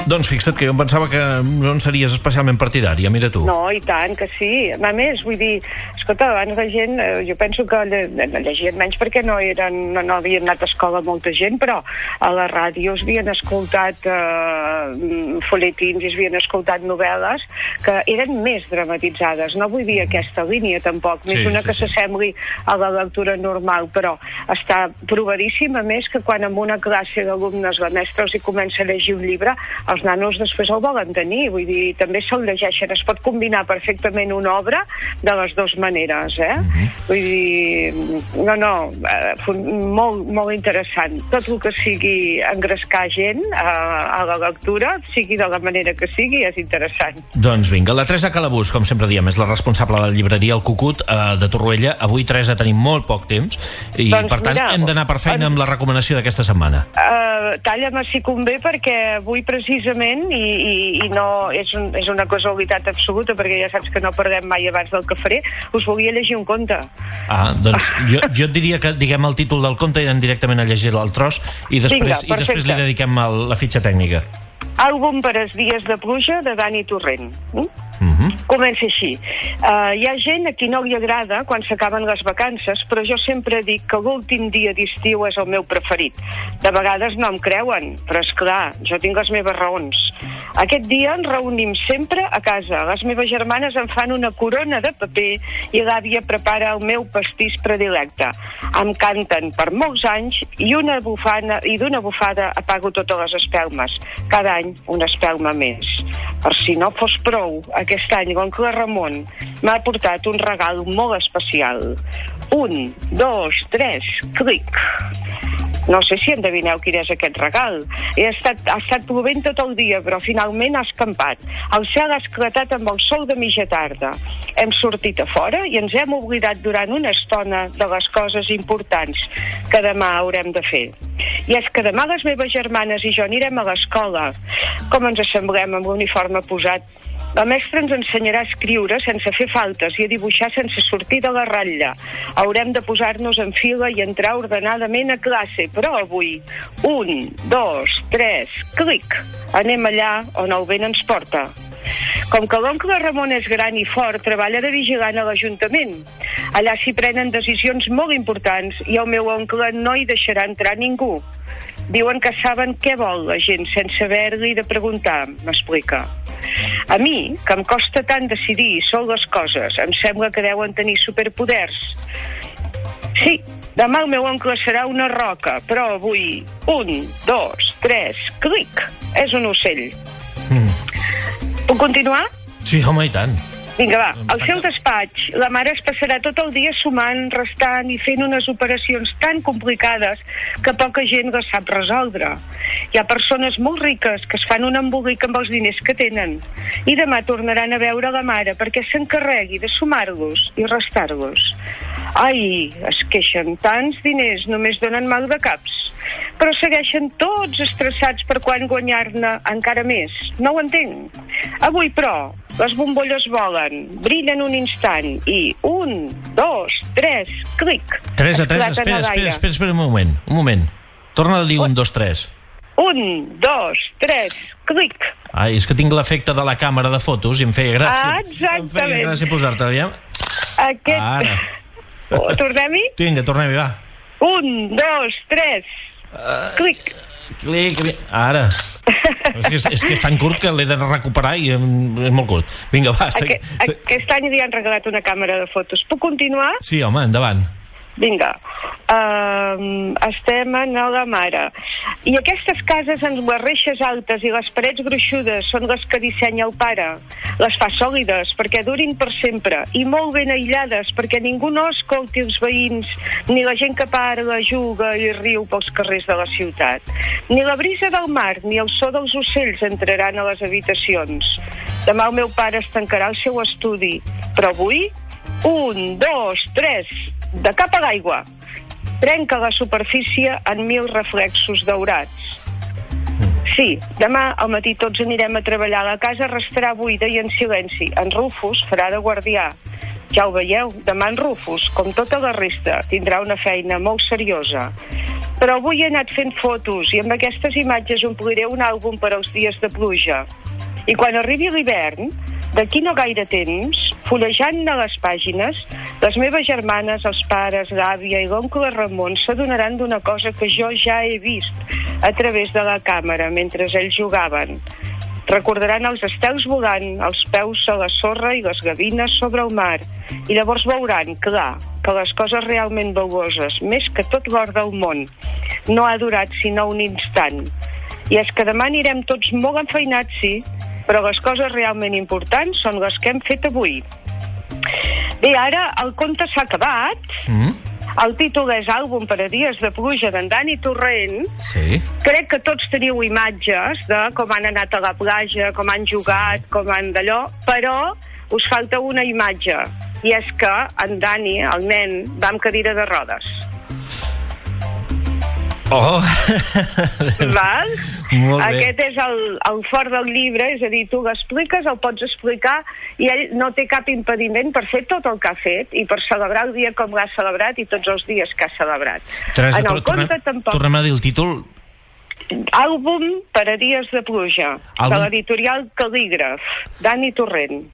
Doncs fixa't que jo em pensava que no en series especialment partidària, mira tu. No, i tant que sí. A més, vull dir, escolta, abans la gent, jo penso que llegien menys perquè no havien anat a escola molta gent, però a la ràdio es havien escoltat folletins i es havien escoltat novel·les que eren més dramatitzades. No vull dir aquesta línia tampoc, més una que s'assembli a la lectura normal, però està provadíssim, a més, que quan en una classe d'alumnes la mestra els hi comença a llegir un llibre, els nanos després el volen tenir, vull dir, també se'l llegeixen, es pot combinar perfectament una obra de les dues maneres, vull dir, molt interessant. Tot el que sigui engrescar gent a la lectura, sigui de la manera que sigui, és interessant. Doncs vinga, la Teresa Calabús, com sempre diem, és la responsable de la llibreria El Cucut de Torroella. Avui, Teresa, tenim molt poc temps i, doncs, per tant, hem d'anar per feina amb la recomanació d'aquesta setmana. Talla-me si convé, perquè avui precisament, i no és una casualitat absoluta, perquè ja saps que no perdem mai abans del que faré, us volia llegir un conte. Doncs jo et diria que diguem el títol del conte i anem directament a llegir el tros i després li dediquem la fitxa tècnica. Àlbum per als dies de pluja, de Dani Torrent. Comença així. Hi ha gent a qui no li agrada quan s'acaben les vacances, però jo sempre dic que l'últim dia d'estiu és el meu preferit. De vegades no em creuen, però és clar, jo tinc les meves raons. Aquest dia ens reunim sempre a casa. Les meves germanes em fan una corona de paper i l'àvia prepara el meu pastís predilecte. Em canten per molts anys i d'una bufada apago totes les espelmes. Cada any una espelma més. Per si no fos prou, aquest any l'oncle Ramon m'ha portat un regal molt especial. 1, 2, 3, clic. No sé si endevineu quin és aquest regal. Ha estat plovent tot el dia, però finalment ha escampat. El cel ha esclatat amb el sol de mitja tarda. Hem sortit a fora i ens hem oblidat durant una estona de les coses importants que demà haurem de fer. I és que demà les meves germanes i jo anirem a l'escola. Com ens assemblem amb l'uniforme posat? La mestra ens ensenyarà a escriure sense fer faltes i a dibuixar sense sortir de la ratlla. Haurem de posar-nos en fila i entrar ordenadament a classe, però avui 1, 2, 3, clic! Anem allà on el vent ens porta. Com que l'oncle Ramon és gran i fort, treballa de vigilant a l'Ajuntament. Allà s'hi prenen decisions molt importants i el meu oncle no hi deixarà entrar ningú. Diuen que saben què vol la gent sense haver-li de preguntar, m'explica. A mi, que em costa tant decidir sol les coses, em sembla que deuen tenir superpoders. Sí, demà el meu oncle serà una roca, però avui 1, 2, 3, clic! És un ocell. Puc continuar? Sí, home, i tant. Vinga, va. Al seu despatx, la mare es passarà tot el dia sumant, restant i fent unes operacions tan complicades que poca gent les sap resoldre. Hi ha persones molt riques que es fan un embolic amb els diners que tenen i demà tornaran a veure la mare perquè s'encarregui de sumar-los i restar-los. Ai, es queixen, tants diners només donen mal de caps. Però segueixen tots estressats per quan guanyar-ne encara més. No ho entenc. Avui, però, les bombolles volen, brillen un instant i 1, 2, 3, clic. Teresa, espera un moment. Torna a dir 1, 2, 3. 1, 2, 3, clic. Ai, és que tinc l'efecte de la càmera de fotos i em feia gràcia. Exactament. Em feia gràcia posar-te-la. Ara. Tornem-hi? Vinga, tornem-hi, va. 1, 2, 3, clic. Clic, ara. És que és tan curt que l'he de recuperar i és molt curt. Vinga, va. Aquest any li han regalat una càmera de fotos. Puc continuar? Sí, home, endavant. Vinga. Estem en la mare. I aquestes cases amb les reixes altes i les parets gruixudes són les que dissenya el pare. Les fa sòlides perquè durin per sempre i molt ben aïllades perquè ningú no escolti els veïns ni la gent que parla, juga i riu pels carrers de la ciutat. Ni la brisa del mar ni el so dels ocells entraran a les habitacions. Demà el meu pare es tancarà al seu estudi, però avui 1, 2, 3, de cap a l'aigua. Trenca la superfície en 1000 reflexos daurats. Sí, demà al matí tots anirem a treballar. La casa restarà buida i en silenci. En Rufus farà de guardià. Ja ho veieu, demà en Rufus, com tota la resta, tindrà una feina molt seriosa. però avui he anat fent fotos i amb aquestes imatges ompliré un àlbum per als dies de pluja. I quan arribi l'hivern, d'aquí no gaire temps, fullejant-ne les pàgines, les meves germanes, els pares, l'àvia i l'oncle Ramon s'adonaran d'una cosa que jo ja he vist a través de la càmera mentre ells jugaven. Recordaran els estels volant, els peus a la sorra i les gavines sobre el mar. I llavors veuran, clar, que les coses realment valuoses, més que tot l'or del món, no ha durat sinó un instant. I és que demà anirem tots molt enfeinats, sí, però les coses realment importants són les que hem fet avui. Bé, ara el conte s'ha acabat. El títol és Àlbum per a dies de pluja d'en Dani Torrent. Sí. Crec que tots teniu imatges de com han anat a la platja, com han jugat, com han d'allò, però us falta una imatge, i és que en Dani, el nen, va amb cadira de rodes. Oh! Val? Molt bé. Aquest és el fort del llibre, és a dir, tu l'expliques, el pots explicar, i ell no té cap impediment per fer tot el que ha fet i per celebrar el dia com l'ha celebrat i tots els dies que ha celebrat. Teresa, tornem a dir el títol. Àlbum per a dies de pluja, de l'editorial Cal·lígraf, Dani Torrent.